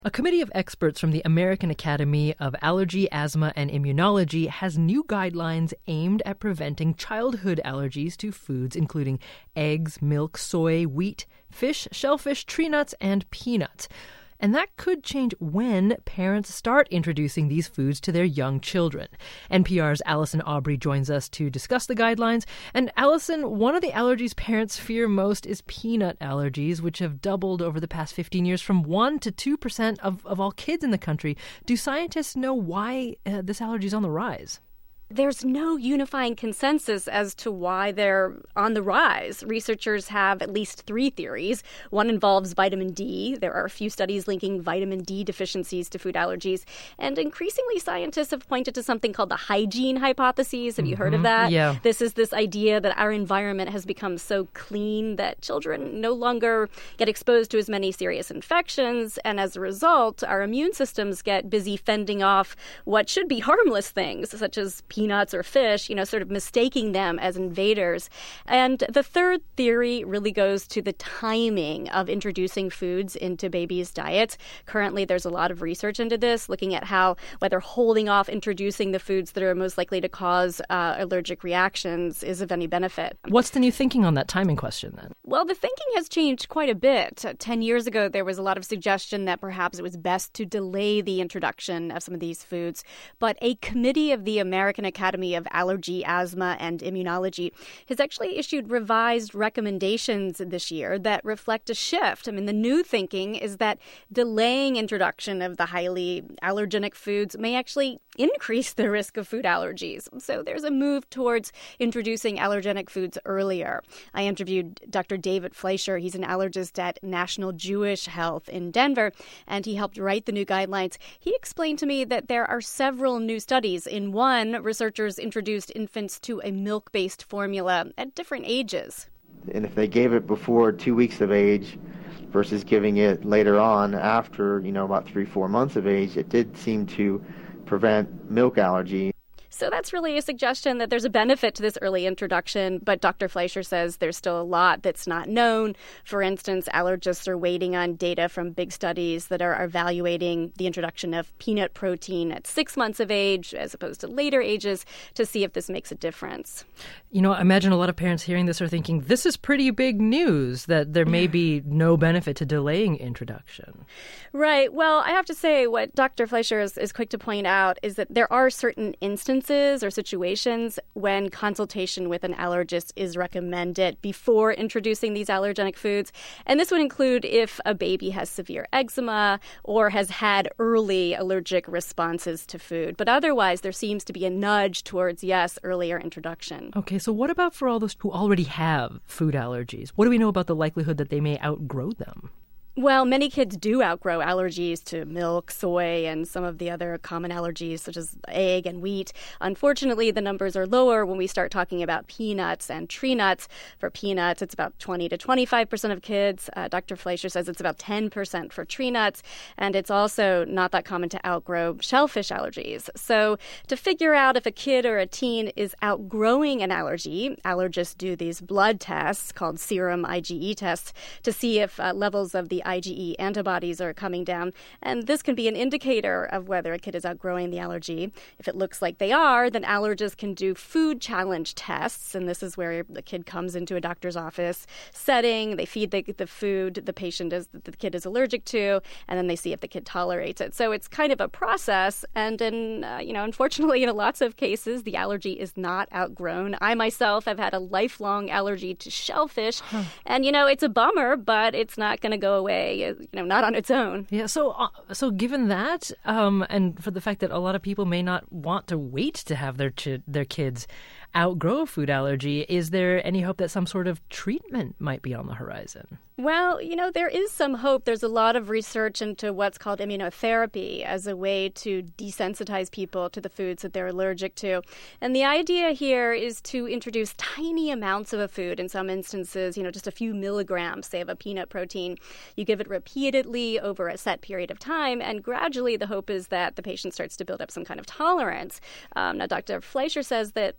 A committee of experts from the American Academy of Allergy, Asthma, and Immunology has new guidelines aimed at preventing childhood allergies to foods including eggs, milk, soy, wheat, fish, shellfish, tree nuts, and peanuts. And that could change when parents start introducing these foods to their young children. NPR's Allison Aubrey joins us to discuss the guidelines. And Allison, one of the allergies parents fear most is peanut allergies, which have doubled over the past 15 years from 1 to 2% of all kids in the country. Do scientists know why this allergy is on the rise? There's no unifying consensus as to why they're on the rise. Researchers have at least 3 theories. One involves vitamin D. There are a few studies linking vitamin D deficiencies to food allergies. And increasingly, scientists have pointed to something called the hygiene hypothesis. Have you heard of that? Yeah. This is this idea that our environment has become so clean that children no longer get exposed to as many serious infections. And as a result, our immune systems get busy fending off what should be harmless things, such as peanuts or fish, sort of mistaking them as invaders. And the third theory really goes to the timing of introducing foods into babies' diets. Currently, there's a lot of research into this, looking at whether holding off introducing the foods that are most likely to cause allergic reactions is of any benefit. What's the new thinking on that timing question, then? Well, the thinking has changed quite a bit. 10 years ago, there was a lot of suggestion that perhaps it was best to delay the introduction of some of these foods. But a committee of the American Academy of Allergy, Asthma, and Immunology has actually issued revised recommendations this year that reflect a shift. The new thinking is that delaying introduction of the highly allergenic foods may actually increase the risk of food allergies. So there's a move towards introducing allergenic foods earlier. I interviewed Dr. David Fleischer. He's an allergist at National Jewish Health in Denver, and he helped write the new guidelines. He explained to me that there are several new studies. In one, researchers introduced infants to a milk-based formula at different ages. And if they gave it before 2 weeks of age versus giving it later on after, about 3-4 months of age, it did seem to prevent milk allergy. So that's really a suggestion that there's a benefit to this early introduction, but Dr. Fleischer says there's still a lot that's not known. For instance, allergists are waiting on data from big studies that are evaluating the introduction of peanut protein at 6 months of age as opposed to later ages to see if this makes a difference. I imagine a lot of parents hearing this are thinking, this is pretty big news, that there may be no benefit to delaying introduction. Right. Well, I have to say what Dr. Fleischer is quick to point out is that there are certain instances or situations when consultation with an allergist is recommended before introducing these allergenic foods. And this would include if a baby has severe eczema or has had early allergic responses to food. But otherwise, there seems to be a nudge towards, yes, earlier introduction. Okay, so what about for all those who already have food allergies? What do we know about the likelihood that they may outgrow them? Well, many kids do outgrow allergies to milk, soy, and some of the other common allergies, such as egg and wheat. Unfortunately, the numbers are lower when we start talking about peanuts and tree nuts. For peanuts, it's about 20 to 25% of kids. Dr. Fleischer says it's about 10% for tree nuts, and it's also not that common to outgrow shellfish allergies. So to figure out if a kid or a teen is outgrowing an allergy, allergists do these blood tests called serum IgE tests to see if levels of the IgE antibodies are coming down. And this can be an indicator of whether a kid is outgrowing the allergy. If it looks like they are, then allergists can do food challenge tests. And this is where the kid comes into a doctor's office setting. They feed the food the kid is allergic to, and then they see if the kid tolerates it. So it's kind of a process. And unfortunately, in lots of cases, the allergy is not outgrown. I myself have had a lifelong allergy to shellfish. And, it's a bummer, but it's not going to go away, not on its own. Yeah, so given that, and for the fact that a lot of people may not want to wait to have their kids outgrow a food allergy, is there any hope that some sort of treatment might be on the horizon? Well, there is some hope. There's a lot of research into what's called immunotherapy as a way to desensitize people to the foods that they're allergic to. And the idea here is to introduce tiny amounts of a food, in some instances, just a few milligrams, say, of a peanut protein. You give it repeatedly over a set period of time, and gradually the hope is that the patient starts to build up some kind of tolerance. Now, Dr. Fleischer says that, some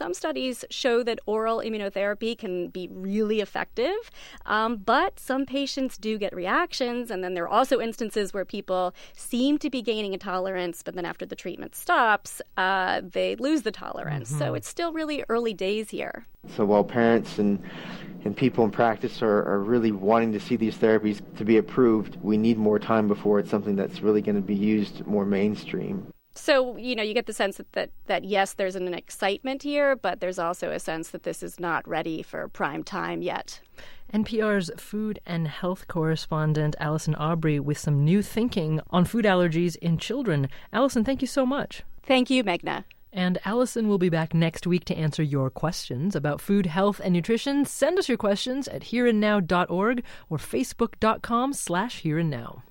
some studies show that oral immunotherapy can be really effective, but some patients do get reactions, and then there are also instances where people seem to be gaining a tolerance, but then after the treatment stops, they lose the tolerance. So it's still really early days here. So while parents and people in practice are really wanting to see these therapies to be approved, we need more time before it's something that's really going to be used more mainstream. So, you get the sense that yes, there's an excitement here, but there's also a sense that this is not ready for prime time yet. NPR's food and health correspondent Allison Aubrey with some new thinking on food allergies in children. Allison, thank you so much. Thank you, Meghna. And Allison will be back next week to answer your questions about food, health, and nutrition. Send us your questions at hereandnow.org or facebook.com/hereandnow.